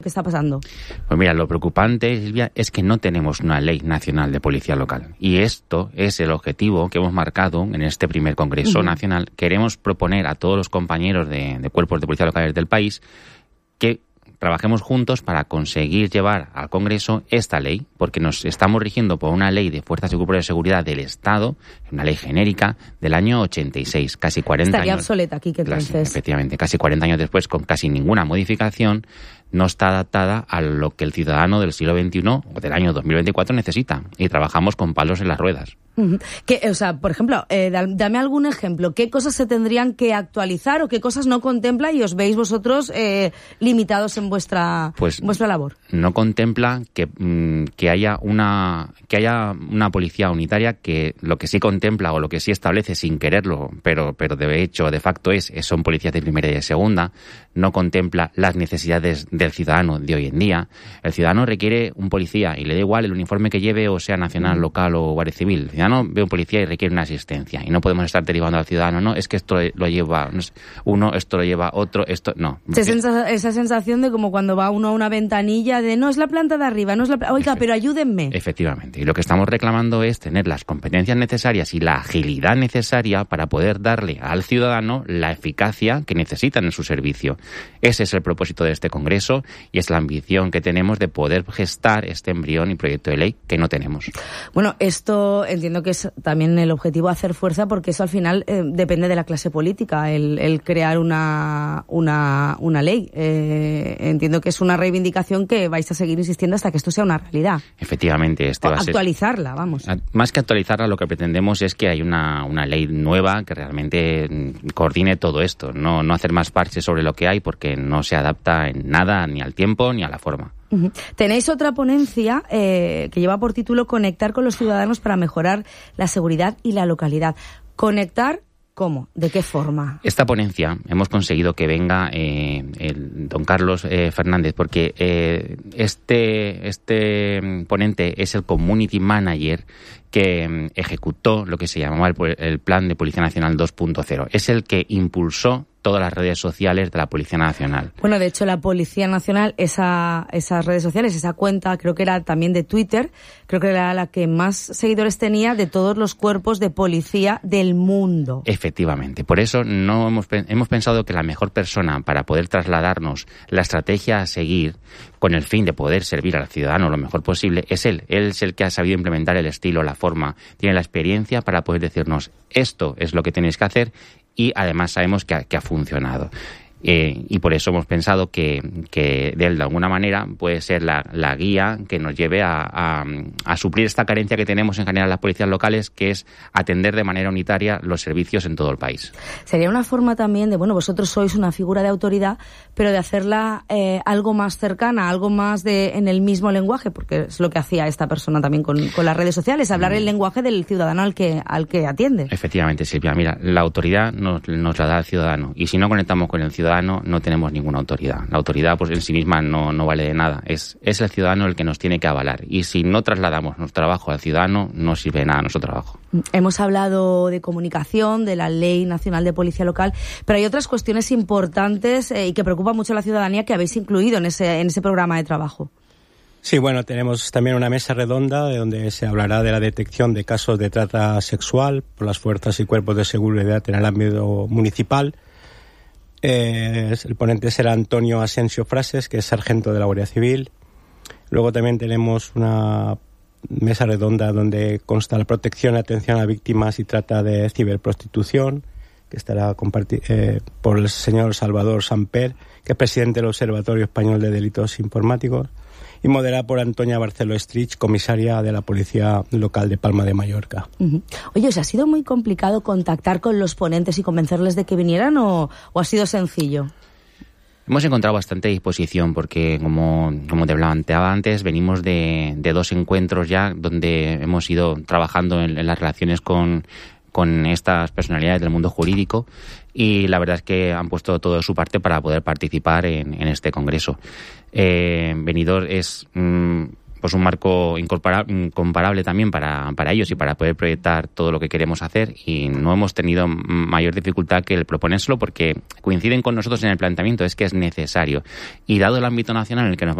¿Qué está pasando? Pues mira, lo preocupante, Silvia, es que no tenemos una ley nacional de policía local. Y esto es el objetivo que hemos marcado en este primer Congreso Nacional. Queremos proponer a todos los compañeros de cuerpos de policía locales del país que trabajemos juntos para conseguir llevar al Congreso esta ley, porque nos estamos rigiendo por una ley de fuerzas y cuerpos de seguridad del Estado, una ley genérica del año 86, casi 40 Estaría años. Obsoleta aquí, que entonces. Efectivamente, casi 40 años después, con casi ninguna modificación, no está adaptada a lo que el ciudadano del siglo XXI o del año 2024 necesita. Y trabajamos con palos en las ruedas. Por ejemplo, dame algún ejemplo. ¿Qué cosas se tendrían que actualizar o qué cosas no contempla y os veis vosotros limitados en vuestra labor? No contempla que haya una policía unitaria, que lo que sí contempla o lo que sí establece sin quererlo, pero de hecho, de facto son policías de primera y de segunda. No contempla las necesidades del ciudadano de hoy en día. El ciudadano requiere un policía y le da igual el uniforme que lleve, o sea nacional, local o guardia civil. El ciudadano ve un policía y requiere una asistencia. Y no podemos estar derivando al ciudadano, no, es que esto lo lleva uno, esto lo lleva otro, esto no. Esa sensación de como cuando va uno a una ventanilla de no es la planta de arriba, no es la oiga, pero ayúdenme. Efectivamente. Y lo que estamos reclamando es tener las competencias necesarias y la agilidad necesaria para poder darle al ciudadano la eficacia que necesitan en su servicio. Ese es el propósito de este Congreso y es la ambición que tenemos de poder gestar este embrión y proyecto de ley que no tenemos. Bueno, esto entiendo que es también el objetivo, hacer fuerza, porque eso al final depende de la clase política, el crear una ley. Entiendo que es una reivindicación que vais a seguir insistiendo hasta que esto sea una realidad. Efectivamente. Actualizarla, vamos. Más que actualizarla, lo que pretendemos es que haya una ley nueva que realmente coordine todo esto, no hacer más parches sobre lo que hay, porque no se adapta en nada ni al tiempo ni a la forma. Tenéis otra ponencia que lleva por título Conectar con los ciudadanos para mejorar la seguridad y la localidad. ¿Conectar cómo? ¿De qué forma? Esta ponencia hemos conseguido que venga el don Carlos Fernández, porque este ponente es el Community Manager que ejecutó lo que se llamaba el Plan de Policía Nacional 2.0. Es el que impulsó todas las redes sociales de la Policía Nacional. Bueno, de hecho, la Policía Nacional, esas redes sociales, esa cuenta, creo que era también de Twitter, creo que era la que más seguidores tenía de todos los cuerpos de policía del mundo. Efectivamente. Por eso hemos pensado que la mejor persona para poder trasladarnos la estrategia a seguir con el fin de poder servir al ciudadano lo mejor posible es él. Él es el que ha sabido implementar el estilo, la forma, tiene la experiencia para poder decirnos esto es lo que tenéis que hacer. Y además sabemos que ha funcionado. Y por eso hemos pensado que de él, de alguna manera, puede ser la guía que nos lleve a suplir esta carencia que tenemos en general las policías locales, que es atender de manera unitaria los servicios en todo el país. Sería una forma también de, vosotros sois una figura de autoridad, pero de hacerla algo más cercana, algo más en el mismo lenguaje, porque es lo que hacía esta persona también con las redes sociales, hablar el lenguaje del ciudadano al que atiende. Efectivamente, Silvia. Mira, la autoridad nos la da el ciudadano, y si no conectamos con el ciudadano, no tenemos ninguna autoridad. La autoridad pues en sí misma no vale de nada. Es el ciudadano el que nos tiene que avalar. Y si no trasladamos nuestro trabajo al ciudadano, no sirve de nada nuestro trabajo. Hemos hablado de comunicación, de la Ley Nacional de Policía Local, pero hay otras cuestiones importantes y que preocupan mucho a la ciudadanía que habéis incluido en ese programa de trabajo. Sí, tenemos también una mesa redonda donde se hablará de la detección de casos de trata sexual por las fuerzas y cuerpos de seguridad en el ámbito municipal. El ponente será Antonio Asensio Frases, que es sargento de la Guardia Civil. Luego también tenemos una mesa redonda donde consta la protección y atención a víctimas y trata de ciberprostitución, que estará por el señor Salvador Samper, que es presidente del Observatorio Español de Delitos Informáticos, y moderada por Antonia Barceló Estrich, comisaria de la Policía Local de Palma de Mallorca. Oye, ¿os ha sido muy complicado contactar con los ponentes y convencerles de que vinieran o ha sido sencillo? Hemos encontrado bastante disposición porque, como te planteaba antes, venimos de 2 encuentros ya donde hemos ido trabajando en las relaciones con estas personalidades del mundo jurídico, y la verdad es que han puesto todo de su parte para poder participar en este congreso. Benidorm es pues un marco comparable también para ellos y para poder proyectar todo lo que queremos hacer, y no hemos tenido mayor dificultad que el proponérselo porque coinciden con nosotros en el planteamiento, es que es necesario, y dado el ámbito nacional en el que nos